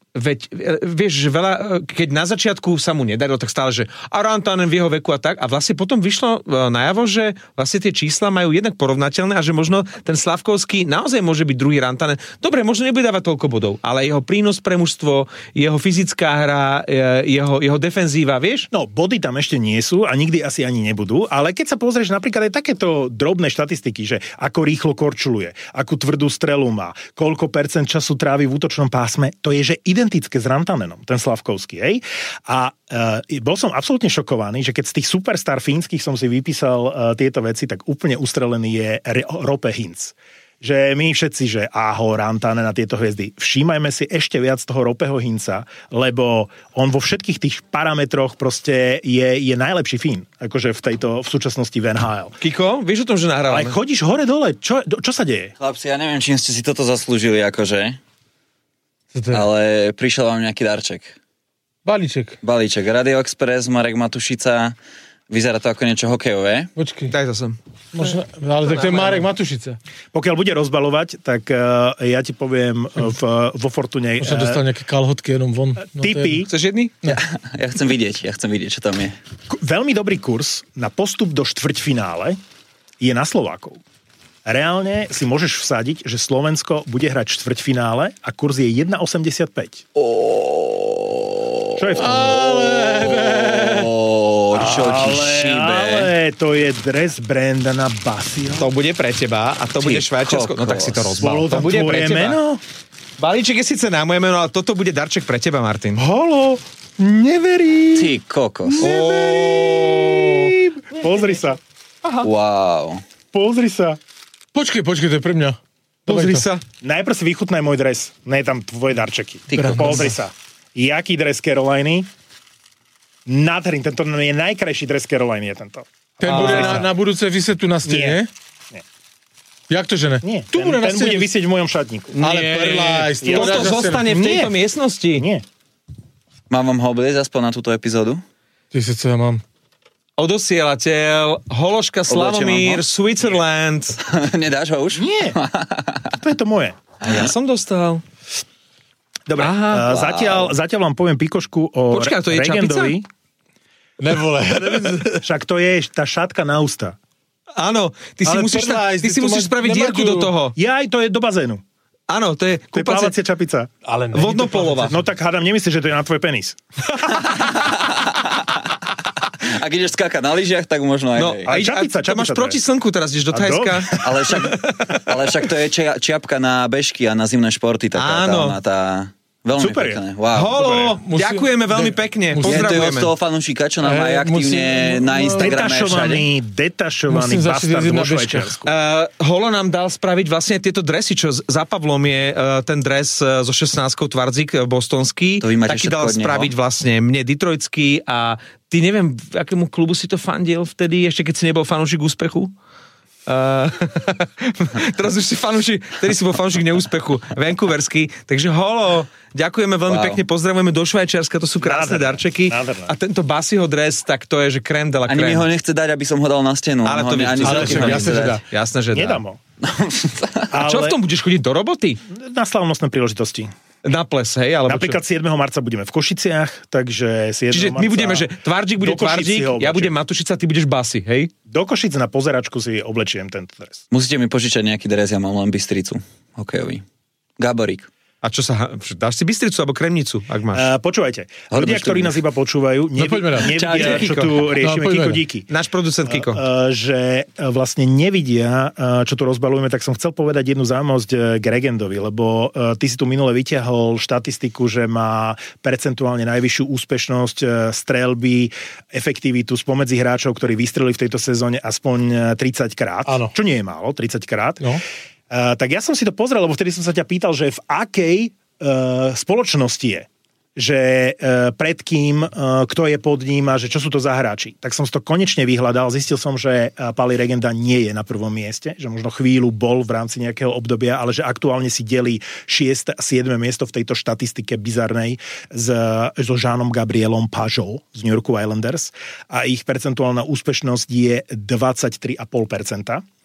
Veď, vieš, že veľa, keď na začiatku sa mu nedarilo, tak stále, že a Rantanen v jeho veku a tak, a vlastne potom vyšlo najavo, že vlastne tie čísla majú jednak porovnateľné a že možno ten Slavkovský naozaj môže byť druhý Rantanen. Dobre, možno nebude dávať toľko bodov, ale jeho prínos pre mužstvo, jeho fyzická hra, jeho defenzíva, vieš? No, body tam ešte nie sú a nikdy asi ani nebudú, ale keď sa pozrieš napríklad aj takéto drobné štatistiky, že ako rýchlo korčuluje, akú tvrdú strelu má, koľko percent času trávi v útočnom pásme, to je, že identické s Rantanenom, ten Slavkovský, hej? A bol som absolútne šokovaný, že keď z tých superstar fínskych som si vypísal tieto veci, tak úplne ustrelený je Roope Hintz. Že my všetci, že Rantanen na tieto hviezdy, všímajme si ešte viac toho Roopeho Hintza, lebo on vo všetkých tých parametroch proste je najlepší Fín, akože v súčasnosti v NHL. Kiko, vieš o tom, že nahrávame? Ale chodíš hore-dole, čo sa deje? Chlapci, ja neviem, čím ste si toto zaslúžili, akože... Ale prišiel vám nejaký darček. Balíček. Radio Express, Marek Matušica. Vyzerá to ako niečo hokejové. Počkej. Daj to sem. Možno, ale tak to je Marek Matušica. Pokiaľ bude rozbalovať, tak ja ti poviem vo Fortune... Možno dostal nejaké kalhotky jenom von. Tipy. Chceš jedný? Ja chcem vidieť, čo tam je. Veľmi dobrý kurz na postup do štvrťfinále je na Slovákov. Reálne si môžeš vsadiť, že Slovensko bude hrať štvrťfinále a kurz je 1,85. Čo je v tom? Čo ti šíbe? Ale to je dres Brandona Basila. To bude pre teba a to bude Švajčiarsko. No tak si to rozbal. To bude pre teba. Meno? Balíček je síce na moje meno, ale toto bude darček pre teba, Martin. Holo, neverím. Ty kokos. Neverím. Pozri sa. Aha. Wow. Pozri sa. Počkej, to je pre mňa. Pozri sa. Najprv si vychutnaj môj dres. Nie tam tvoje darčeky. Pozri sa. Jaký dres Caroliny? Nádherný. Tento je najkrajší dres Caroliny, je tento. Ten bude na budúce vysieť tu na stene? Nie. Jak to, že ne? Nie. Ten bude vysieť v mojom šatníku. Ale perlajs. Toto zostane v tejto miestnosti. Nie. Mám vám ho obliecť aspoň na túto epizódu? Ty si co ja mám? Odosielateľ, Hološka Slavomír, Switzerland. Nedáš ho už? Nie. To je to moje. Ja som dostal. Dobre, zatiaľ vám poviem pikošku o Počkaj, to je Regendovi. Nevole. Však to je tá šatka na ústa. Áno, ty si musíš spraviť dierku do toho. Jaj, to je do bazénu. Áno, to je plávacia čapica. Ale vodnopolová. No tak hádam, nemyslíš, že to je na tvoj penis. Ak ideš skákať na lyžiach, tak možno aj... No, aj čapica. To máš proti slnku, teraz ideš do Thajska. Ale však to je čiapka na bežky a na zimné športy. Áno. Veľmi super pekné. Je. Wow. Holo, ďakujeme veľmi pekne. Pozdravujeme. Je to od toho fanúšika, čo nám aj aktívne na Instagrame detašovaný bastard vo Švajčiarsku. Holo nám dal spraviť vlastne tieto dresy, čo za Pavlom je ten dres so 16-kou Tvardzik bostonský. Taký dal spraviť vlastne mne Detroitský a ty neviem, akému klubu si to fandil vtedy, ešte keď si nebol fanúšik úspechu? Teraz už si fanúšik, ktorý si bol fanúšik neúspechu, Vancouverský, takže holo, ďakujeme veľmi pekne, pozdravujeme do Švajčiarska, to sú krásne darčeky. A tento Basiho dres, tak to je, že krém de la krém. Ani mi ho nechce dať, aby som ho dal na stenu. Ale to jasné, že dá. Nedám ho. A čo v tom budeš chodiť do roboty? Na slavnostné príležitosti. Na ples, hej? Alebo napríklad čo? 7. marca budeme v Košiciach, takže 7. Čiže marca... my budeme, že Tvardík bude Tvardík, ja budem Matušica, ty budeš Basi, hej? Do Košic na pozeračku si oblečiem tento dres. Musíte mi požičať nejaký dres, ja mám len Bystricu hokejový. Gáborík. A čo sa... Dáš si Bystricu alebo Kremnicu, ak máš? Počúvajte. Ľudia, ktorí nás iba počúvajú, nevidia, čo tu riešime. Kiko, díky. Náš producent Kiko. Že vlastne nevidia, čo tu rozbalujeme, tak som chcel povedať jednu zaujímavosť k Regendovi, lebo ty si tu minule vyťahol štatistiku, že má percentuálne najvyššiu úspešnosť streľby, efektivitu spomedzi hráčov, ktorí vystrelili v tejto sezóne aspoň 30 krát. Áno. Čo nie je málo, 30 krát. No. Tak ja som si to pozrel, lebo vtedy som sa ťa pýtal, že v akej spoločnosti je, že pred kým, kto je pod ním a že čo sú to za hráči. Tak som si to konečne vyhľadal, zistil som, že Pali Regenda nie je na prvom mieste, že možno chvíľu bol v rámci nejakého obdobia, ale že aktuálne si delí 6. a 7. miesto v tejto štatistike bizarnej so Jeanom Gabrielom Pajot z New Yorku Islanders a ich percentuálna úspešnosť je 23,5%.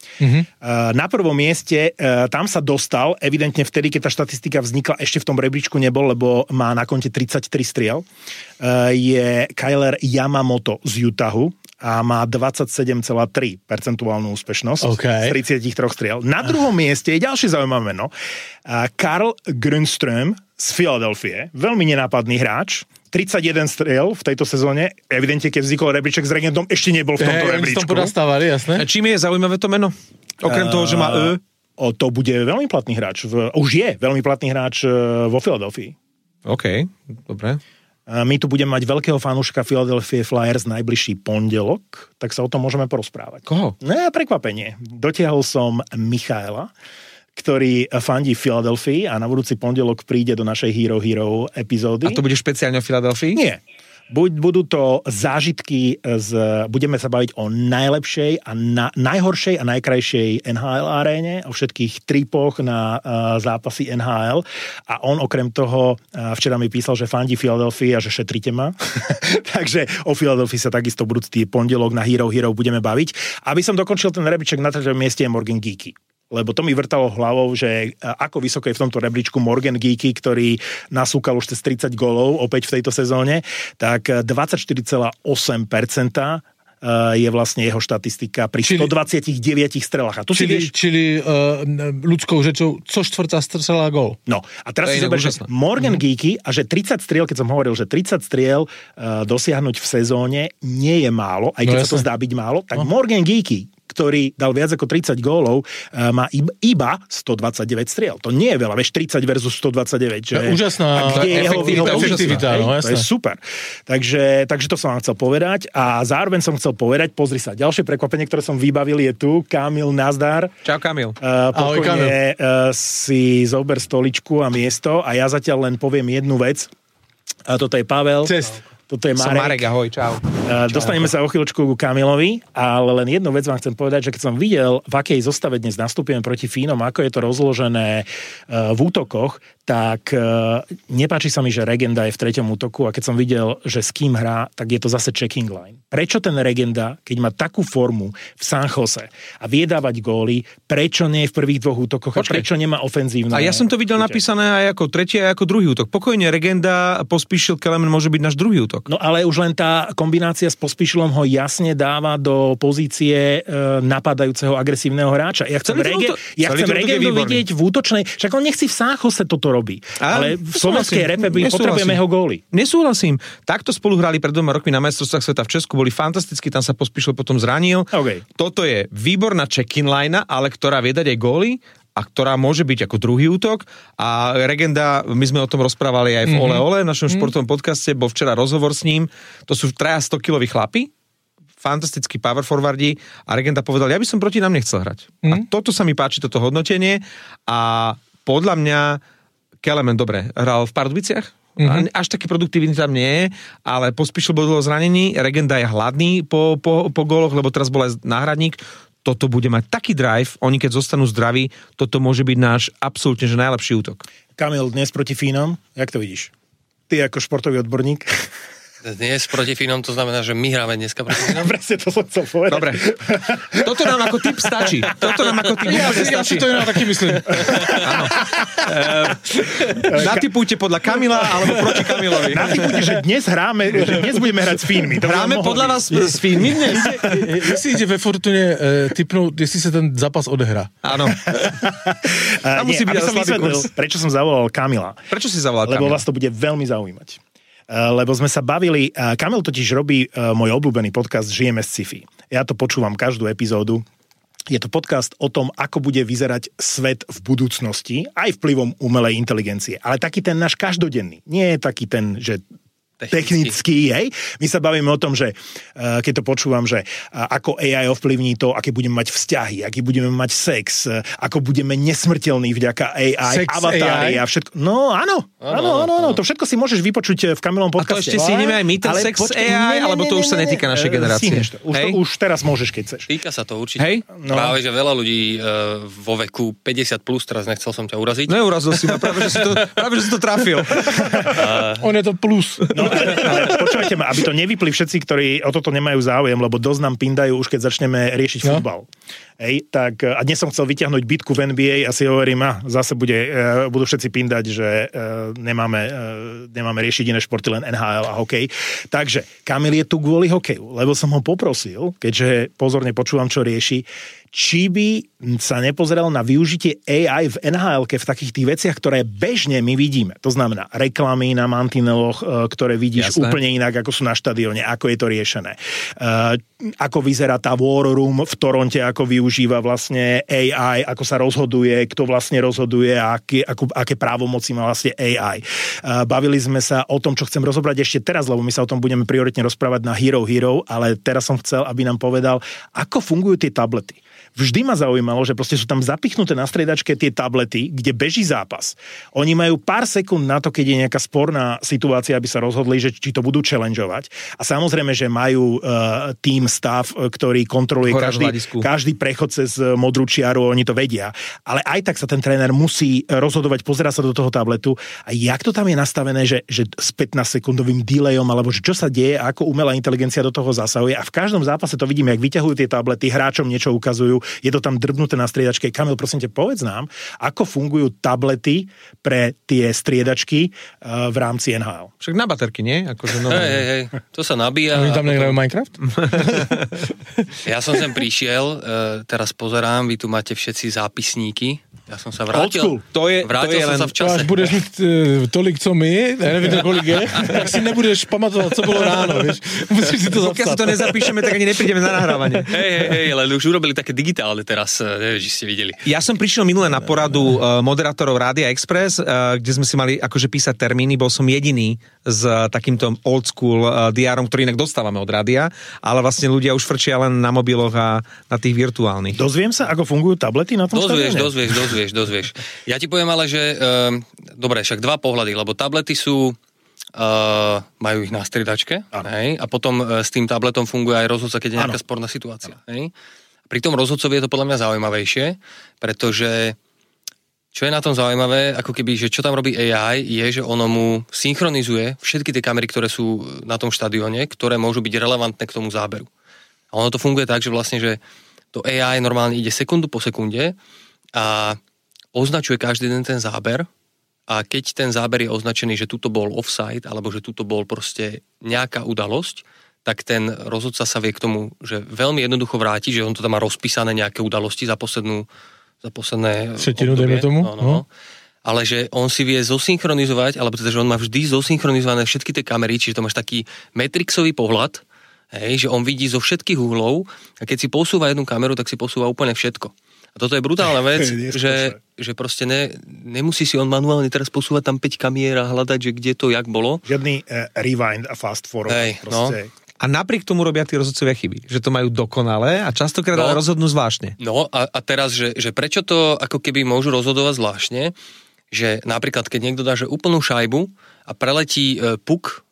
Na prvom mieste tam sa dostal, evidentne vtedy, keď tá štatistika vznikla, ešte v tom rebríčku nebol, lebo má na konte 33 striel, je Kyler Yamamoto z Utahu a má 27,3% úspešnosť z 33 striel. Na druhom mieste je ďalšie zaujímavé meno. Carl Grundström z Filadelfie, veľmi nenápadný hráč, 31 striel v tejto sezóne. Evidentne, keď vznikol rebríček s Regendom, ešte nebol v tomto rebríčku. Oni podastávali, jasné. Čím je zaujímavé to meno? Okrem toho, že má to bude veľmi platný hráč. Už je veľmi platný hráč vo Filadelfii. OK, dobre. My tu budeme mať veľkého fanúšika Philadelphia Flyers najbližší pondelok, tak sa o tom môžeme porozprávať. Koho? Prekvapenie. Dotiahol som Michaela, ktorý fandí Philadelphii a na budúci pondelok príde do našej Hero Hero epizódy. A to bude špeciálne o Philadelphii? Nie. Budú to zážitky budeme sa baviť o najlepšej a najhoršej a najkrajšej NHL aréne, o všetkých tripoch na zápasy NHL a on okrem toho včera mi písal, že fandí Philadelphia a že šetrite ma. Takže o Philadelphii sa takisto budúci pondelok na Hero Hero budeme baviť. Aby som dokončil ten rebríček, na treťom mieste je Morgan Geeky. Lebo to mi vrtalo hlavou, že ako vysoko je v tomto rebríčku Morgan Geeky, ktorý nasúkal už cez 30 gólov opäť v tejto sezóne, tak 24,8% je vlastne jeho štatistika pri 129 strelách. A Čili ľudskou řečou, co štvrtá strela gól. No, a teraz si zober, že Morgan Geeky a že 30 striel, keď som hovoril, že 30 striel dosiahnuť v sezóne nie je málo, aj keď sa to zdá byť málo, tak Morgan Geeky, ktorý dal viac ako 30 gólov, má iba 129 striel. To nie je veľa, vieš, 30 versus 129. Že, úžasná efektivita. To je super. Takže to som vám chcel povedať a zároveň som chcel povedať, pozri sa, ďalšie prekvapenie, ktoré som vybavil je tu. Kamil, nazdar. Čau, Kamil. Pokojne si zober stoličku a miesto a ja zatiaľ len poviem jednu vec. A toto je Pavel. Toto je Marek. Som Marek, ahoj, čau. Dostaneme sa o chvíľočku ku Kamilovi, ale len jednu vec vám chcem povedať, že keď som videl, v akej zostave dnes nastúpime proti Fínom, ako je to rozložené v útokoch, tak nepáči sa mi, že Regenda je v treťom útoku a keď som videl, že s kým hrá, tak je to zase checking line. Prečo ten Regenda, keď má takú formu v San Jose a vie dávať góly, prečo nie je v prvých dvoch útokoch a prečo nemá ofenzívne? A ja som to videl napísané aj ako tretí, aj ako druhý útok. Pokojne Regenda, Pospíšil, Kelemen môže byť náš druhý útok. No ale už len tá kombinácia s Pospíšilom ho jasne dáva do pozície napadajúceho agresívneho hráča. Ja chcem Regendu vidieť v útočnej, však on nechci v San Jose toto robí. Ale v slovenskej repe potrebujeme jeho góly. Nesúhlasím. Takto spolu hrali pred 2 rokmi na majstrovstvách sveta v Česku, boli fantastickí, tam sa Pospíšil potom zranil. Okay. Toto je výborná check-in line, ale ktorá vie dať aj góly a ktorá môže byť ako druhý útok. A Regenda, my sme o tom rozprávali aj v Ole Ole, v našom športovom podcaste, bol včera rozhovor s ním. To sú 3 100-kiloví chlapi, fantastickí power forwardi a Regenda povedal, ja by som proti nám nechcel hrať. A toto sa mi páči, toto hodnotenie a podľa mňa Kelemen, dobre, hral v Pardubiciach, až taký produktívny tam nie je, ale Pospíšil bol dlho zranený, Regenda je hladný po góloch, lebo teraz bol aj náhradník. Toto bude mať taký drive, oni keď zostanú zdraví, toto môže byť náš absolútne že najlepší útok. Kamil, dnes proti Fínom, jak to vidíš? Ty ako športový odborník. Dnes proti Fínom, to znamená, že my hráme dneska proti Fínom? Presne to som chcel povedať. Dobre. Toto nám ako tip stačí. Ja si to inak taký myslím. Áno. Natipujte podľa Kamila alebo proti Kamilovi. Natipujte, že dnes budeme hrať s Fínmi. Hráme podľa vás s Fínmi dnes? Jestli ide ve Fortune tipnúť, jestli sa ten zápas odehrá. Áno. Aby som vysvetlil, prečo som zavolal Kamila. Prečo si zavolal Kamila? Lebo vás to bude veľmi zaujímať. Lebo sme sa bavili, Kamil totiž robí môj obľúbený podcast Žijeme z sci-fi. Ja to počúvam každú epizódu. Je to podcast o tom, ako bude vyzerať svet v budúcnosti, aj vplyvom umelej inteligencie. Ale taký ten náš každodenný. Nie je taký ten, že technický, hej. My sa bavíme o tom, že keď to počúvam, že ako AI ovplyvní to, aké budeme mať vzťahy, aký budeme mať sex, ako budeme nesmrteľní vďaka AI, sex avatári AI? A všetko. No áno. To všetko si môžeš vypočuť v Kamilom podcaste. A to ešte si ideme aj my ten sex AI, alebo to už sa netýka našej generácie? Už teraz môžeš, keď chceš. Týka sa to určite. Hej? No. Práve, že veľa ľudí vo veku 50 plus, teraz nechcel som ťa uraziť. Neurazil si ma, práve, že si to trafil. On je to plus. No, ale počúvajte ma, aby to nevypli všetci, ktorí o toto nemajú záujem, lebo dosť nám pindajú už keď začneme riešiť futbal. Hej, tak a dnes som chcel vyťahnuť bitku v NBA a si hovorím, zase budú všetci pindať, že nemáme riešiť iné športy, len NHL a hokej. Takže Kamil je tu kvôli hokeju, lebo som ho poprosil, keďže pozorne počúvam, čo rieši, či by sa nepozeral na využitie AI v NHL-ke v takých tých veciach, ktoré bežne my vidíme. To znamená reklamy na mantineloch, ktoré vidíš úplne inak, ako sú na štadióne, ako je to riešené. Ako vyzerá tá War Room v Toronte, ako využíva vlastne AI, ako sa rozhoduje, kto vlastne rozhoduje a aké právomoci má vlastne AI. Bavili sme sa o tom, čo chcem rozobrať ešte teraz, lebo my sa o tom budeme prioritne rozprávať na Hero, ale teraz som chcel, aby nám povedal, ako fungujú tie tablety. Vždy ma zaujímalo, že proste sú tam zapichnuté na striedačke tie tablety, kde beží zápas. Oni majú pár sekúnd na to, keď je nejaká sporná situácia, aby sa rozhodli, že či to budú challengeovať. A samozrejme, že majú team staff, ktorý kontroluje každý prechod cez modrú čiaru, oni to vedia. Ale aj tak sa ten tréner musí rozhodovať, pozerať sa do toho tabletu. A jak to tam je nastavené, že s 15-sekundovým delayom, alebo že čo sa deje, ako umelá inteligencia do toho zasahuje. A v každom zápase to vidíme, jak vyťahujú tie tablety, hráčom niečo ukazujú. Je to tam drbnuté na striedačke. Kamil, prosím ťa, povedz nám, ako fungujú tablety pre tie striedačky v rámci NHL. Však na baterky, nie? Hej, to sa nabíja. Oni tam nehrajú Minecraft? Ja som sem prišiel, teraz pozerám, vy tu máte všetci zápisníky. Ja som sa vrátil. Vrátil som sa v čase. Až budeš mít tolik, co my, ja neviem, kolik je, tak si nebudeš pamatovať, co bolo ráno, vieš. Musíš si to zapsať. Pokiaľ si to nezapíšeme, tak ani neprídeme na nahrávanie. Hej, ale už urobili také digitálne teraz, neviem, či ste videli. Ja som prišiel minule na poradu moderátorov Rádia Express, kde sme si mali akože písať termíny, bol som jediný s takýmto old school diárom, ktorý inak dostávame od rádia, ale vlastne ľudia už frčia len na mobiloch a na tých virtuálnych. Dozviem sa, ako fungujú tablety na tom štadióne? Dozvieš. Ja ti poviem ale, že dobre, však dva pohľady, lebo tablety sú majú ich na striedačke, hej, a potom s tým tabletom funguje aj rozhodca, keď je nejaká sporná situácia. Hej. Pri tom rozhodcovi je to podľa mňa zaujímavejšie, pretože čo je na tom zaujímavé, ako keby, že čo tam robí AI, je, že ono mu synchronizuje všetky tie kamery, ktoré sú na tom štadióne, ktoré môžu byť relevantné k tomu záberu. A ono to funguje tak, že vlastne, že to AI normálne ide sekundu po sekunde a označuje každý ten záber a keď ten záber je označený, že tuto bol offside alebo že tuto bol proste nejaká udalosť, tak ten rozhodca sa vie k tomu, že veľmi jednoducho vráti, že on to tam má rozpísané nejaké udalosti za posledné obdobie. No. Ale že on si vie zosynchronizovať, alebo teda, že on má vždy zosynchronizované všetky tie kamery, čiže to máš taký matrixový pohľad, hej, že on vidí zo všetkých uhlov a keď si posúva jednu kameru, tak si posúva úplne všetko. A toto je brutálna vec, že proste nemusí si on manuálne teraz posúvať tam 5 kamier a hľadať, že kde to, jak bolo. Žiadny rewind a fast forward. Proste. A napriek tomu robia tí rozhodcovia chyby, že to majú dokonalé a častokrát rozhodnú zvláštne. No a teraz, že prečo to ako keby môžu rozhodovať zvláštne, že napríklad, keď niekto dá že úplnú šajbu a preletí puk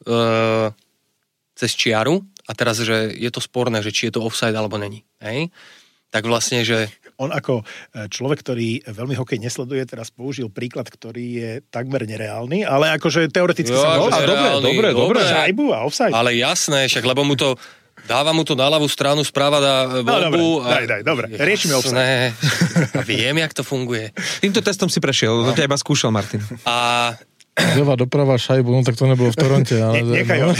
cez čiaru a teraz, že je to sporné, že či je to offside alebo není. Hej? Tak vlastne, že on ako človek, ktorý veľmi hokej nesleduje, teraz použil príklad, ktorý je takmer nereálny, ale akože teoreticky sa môže. Dobre. Šajbu a offside. Ale jasné, však lebo dáva mu to na ľavú stranu, správa dá voľbu. Dobre, riešime offside. A viem, jak to funguje. Týmto testom si prešiel, to ťa iba skúšal, Martin. A ľavá doprava šajbu, no tak to nebolo v Toronte. Ale nechaj ho.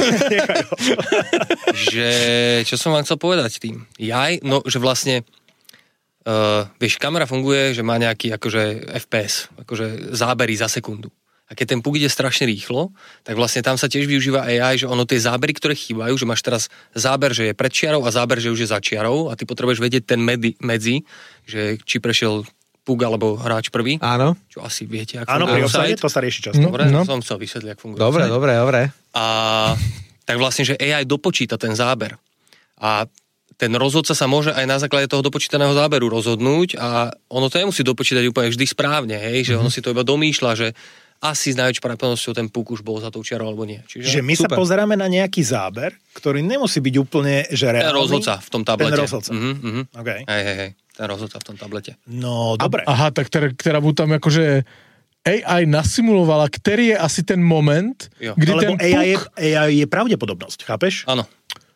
Že, čo som vám chcel povedať tým? Že vlastne vieš, kamera funguje, že má nejaký akože FPS, akože zábery za sekundu. A keď ten puk ide strašne rýchlo, tak vlastne tam sa tiež využíva AI, že ono tie zábery, ktoré chýbajú, že máš teraz záber, že je pred čiarou a záber, že už je za čiarou a ty potrebuješ vedieť ten medzi, že či prešiel puk alebo hráč prvý. Áno. Čo asi viete, ako áno, pri offside to sa rieši často. Dobre, som chcel vysvetliť, ako funguje. Dobre. A tak vlastne, že AI dopočíta ten záber. A ten rozhodca sa môže aj na základe toho dopočítaného záberu rozhodnúť a ono to nemusí dopočítať úplne vždy správne, hej, že ono si to iba domýšľa, že asi s najväčšou pravdepodobnosťou ten puk už bol za tou čiarou alebo nie. Čiže my super. Sa pozeráme na nejaký záber, ktorý nemusí byť úplne že reálny. Ten rozhodca v tom tablete. Ten rozhodca. Okay. Hej, ten rozhodca v tom tablete. No, dobre. Aha, tak ktorá by tam akože AI nasimulovala, ktorý je asi ten moment, kdy ten puk... AI je pravdepodobnosť, chápeš? Áno.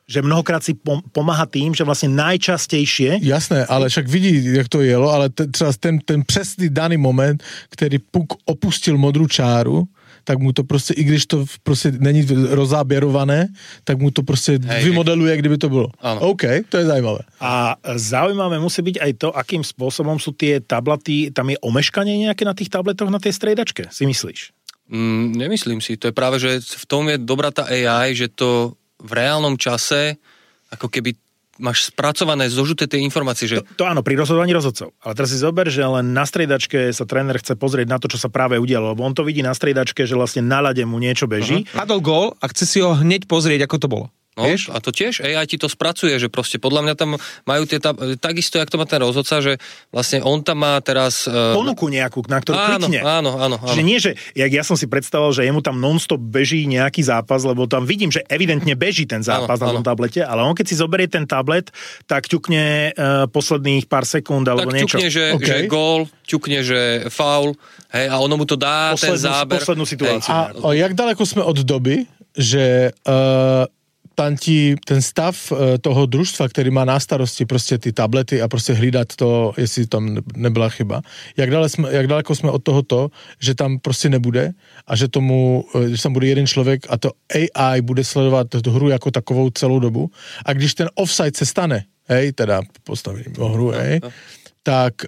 Že mnohokrát si pomáha tým, že vlastne najčastejšie... Jasné, ale však vidí, jak to jelo, ale třeba ten přesný daný moment, který puk opustil modrú čáru, tak mu to prostě, i když to prostě není rozáběrované, tak mu to prostě vymodeluje, kdyby to bylo. Ano. OK, to je zajímavé. A zaujímavé musí byť aj to, akým spôsobom sú tie tablety, tam je omeškanie nejaké na tých tabletoch, na tej striedačke, si myslíš? Nemyslím si. To je práve, že v tom je dobrá tá AI, že to v reálnom čase ako keby máš spracované, zožuté tie informácie, že... To áno, pri rozhodovaní rozhodcov. Ale teraz si zober, že len na striedačke sa tréner chce pozrieť na to, čo sa práve udialo, lebo on to vidí na striedačke, že vlastne na ľade mu niečo beží. Padol gól a chce si ho hneď pozrieť, ako to bolo. No, a to tiež AI ti to spracuje, že proste podľa mňa tam majú tie takisto, jak to má ten rozhodca, že vlastne on tam má teraz... ponuku nejakú, na ktorú klikne. Áno. Čiže nie, že ja som si predstavoval, že jemu tam non-stop beží nejaký zápas, lebo tam vidím, že evidentne beží ten zápas na tom tablete, ale on keď si zoberie ten tablet, tak ťukne posledných pár sekúnd alebo tak niečo. Tak ťukne, že gól, ťukne, že faul, hej, a ono mu to dá ten záber. Poslednú situáciu. A jak daleko sme od doby, že... tam ti ten stav toho družstva, který má na starosti prostě ty tablety a prostě hlídat to, jestli tam nebyla chyba. Jak daleko jsme od tohoto, že tam prostě nebude a že tam bude jeden člověk a to AI bude sledovat tu hru jako takovou celou dobu a když ten offside se stane, hej, teda postavím hru, hej, tak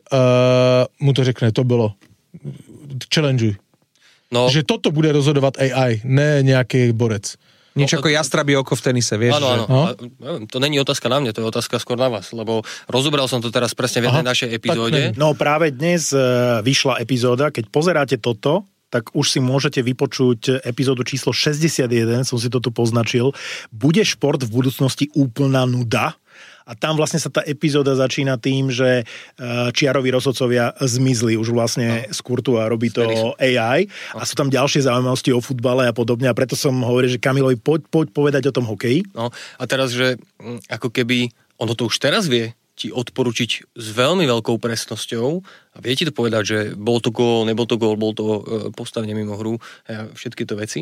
mu to řekne, to bylo, challengeuj. No. Že toto bude rozhodovat AI, ne nějaký borec. Niečo ako jastrabí oko v tenise, vieš? Áno. To není otázka na mňa, to je otázka skôr na vás, lebo rozobral som to teraz presne v jednej našej epizóde. No práve dnes vyšla epizóda, keď pozeráte toto, tak už si môžete vypočuť epizódu číslo 61, som si to tu poznačil. Bude šport v budúcnosti úplná nuda? A tam vlastne sa tá epizóda začína tým, že čiaroví rozhodcovia zmizli už vlastne z kurtu a robí to AI. A sú tam ďalšie zaujímavosti o futbale a podobne. A preto som hovoril, že Kamilovi poď povedať o tom hokeji. No a teraz, že ako keby ono to už teraz vie ti odporučiť s veľmi veľkou presnosťou a vie ti to povedať, že bol to gól, nebol to gól, bol to postavenie mimo hru a všetky to veci.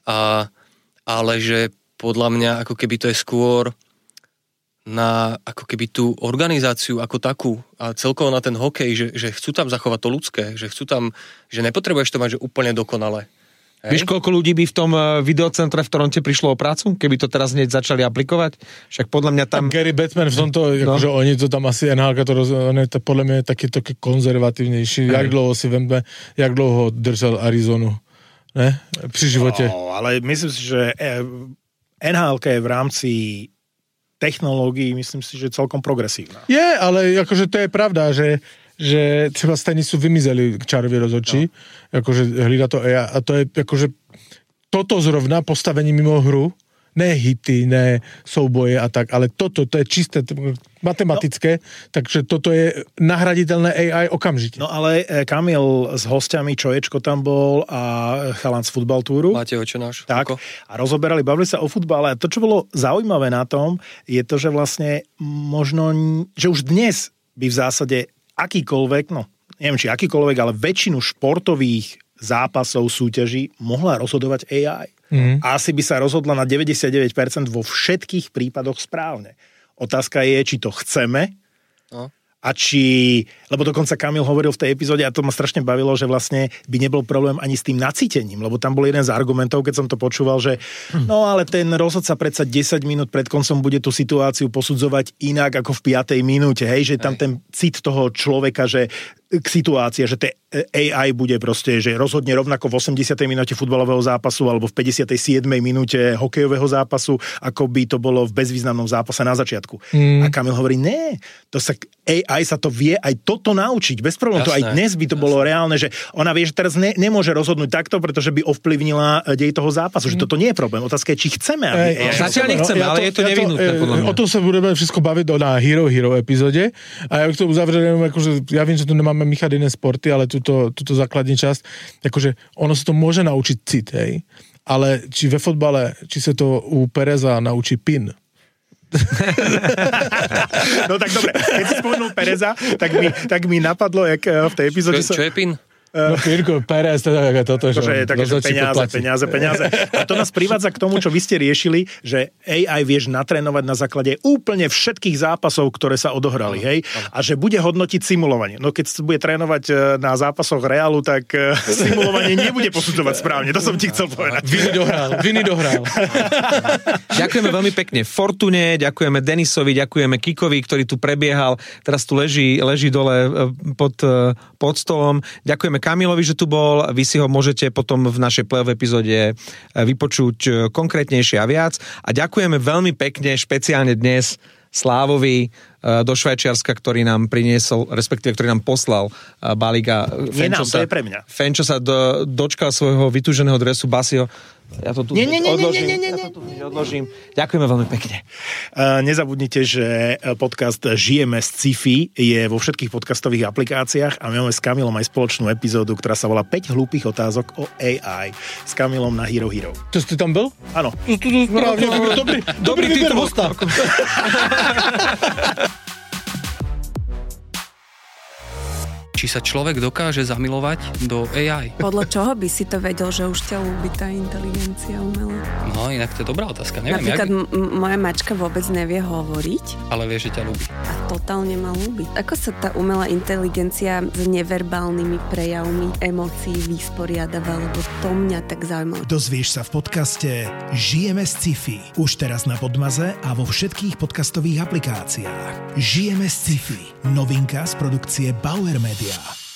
Ale že podľa mňa ako keby to je skôr na ako keby tú organizáciu ako takú a celkovo na ten hokej, že chcú tam zachovať to ľudské, že chcú tam, že nepotrebuješ to mať že úplne dokonale. Vieš, koľko ľudí by v tom videocentre v Toronte prišlo o prácu, keby to teraz hneď začali aplikovať? Však podľa mňa tam... Gary Batman v tomto, akože oni to tam asi NHL to podľa mňa je taký konzervatívnejší. Jak dlouho si veme, jak dlouho držal Arizonu, ne? Pri živote. No, ale myslím si, že NHL je v rámci technológií, myslím si, že je celkom progresívna. Je, ale akože to je pravda, že třeba z tenisu vymizeli čaroví rozhodčí, akože hlída to a to je akože toto zrovna postavení mimo hru, ne hity, ne souboje a tak, ale toto, to je čisté matematické, takže toto je nahraditeľné AI okamžite. No ale Kamil s hostiami Čoječko tam bol a chalan z futbaltúru. Matej Očenáš. Tak. A bavili sa o futbale. A to, čo bolo zaujímavé na tom, je to, že vlastne možno, že už dnes by v zásade akýkoľvek, no neviem, či akýkoľvek, ale väčšinu športových zápasov, súťaží mohla rozhodovať AI. A asi by sa rozhodla na 99% vo všetkých prípadoch správne. Otázka je, či to chceme a či... Lebo dokonca Kamil hovoril v tej epizóde, a to ma strašne bavilo, že vlastne by nebol problém ani s tým nacítením, lebo tam bol jeden z argumentov, keď som to počúval, že no ale ten rozhodca predsa 10 minút pred koncom bude tú situáciu posudzovať inak ako v 5. minúte, hej, že tam ten cit toho človeka, že k situácii, že AI bude proste, že rozhodne rovnako v 80. minúte futbalového zápasu alebo v 57. minúte hokejového zápasu, ako by to bolo v bezvýznamnom zápase na začiatku. A Kamil hovorí, ne, to sa AI sa to vie aj toto naučiť, bez problémov. To aj dnes by to bolo reálne, že ona vie, že teraz nemôže rozhodnúť takto, pretože by ovplyvnila dej toho zápasu, že toto nie je problém. Otázka je, či chceme, aby zatiaľ nechceme, ale je to nevyhnutné. O tom sa budeme všetko baviť na Hero epizóde. A ja to uzavriem, akože ja viem, že tu nemáme Michal iné sporty, ale túto základní časť, akože ono sa to môže naučiť cit, hej. Ale či ve fotbale, či sa to u Pereza naučí PIN. No tak dobre, keď si spomenul Pereza, tak mi napadlo, jak v tej epizóde... Čo je PIN? No Pirko, Pérez, toto, že peniaze. A to nás privádza k tomu, čo vy ste riešili, že AI vieš natrénovať na základe úplne všetkých zápasov, ktoré sa odohrali, hej? A že bude hodnotiť simulovanie. No keď sa bude trénovať na zápasoch Realu, tak simulovanie nebude posudzovať správne. To som ti chcel povedať. Viny dohral. Ďakujeme veľmi pekne Fortune, ďakujeme Denisovi, ďakujeme Kikovi, ktorý tu prebiehal, teraz tu leží dole pod stolom. Ďakujeme Kamilovi, že tu bol. Vy si ho môžete potom v našej play-off epizóde vypočuť konkrétnejšie a viac. A ďakujeme veľmi pekne, špeciálne dnes Slávovi do Švajčiarska, ktorý nám priniesol, respektíve ktorý nám poslal balíka. To je pre mňa. Fenčo sa dočkal svojho vytúženého dresu Basio. Ja to tu odložím. Ďakujeme veľmi pekne. Nezabudnite, že podcast Žijeme z sci-fi je vo všetkých podcastových aplikáciách a my máme s Kamilom aj spoločnú epizódu, ktorá sa volá 5 hlúpych otázok o AI s Kamilom na Hero Hero. Čo si tam bol? Áno. Dobrý výber hosta. Či sa človek dokáže zamilovať do AI? Podľa čoho by si to vedel, že už ťa ľúbi tá inteligencia umelá? No, inak to je dobrá otázka. Neviem, napríklad moja mačka vôbec nevie hovoriť. Ale vie, že ťa ľúbi. A totálne ma ľúbi. Ako sa tá umelá inteligencia s neverbálnymi prejavmi emócií vysporiadava, lebo to mňa tak zaujíma. Dozvieš sa v podcaste Žijeme z sci-fi. Už teraz na Podmaze a vo všetkých podcastových aplikáciách. Žijeme z sci-fi. Novinka z produkcie Bauer Media.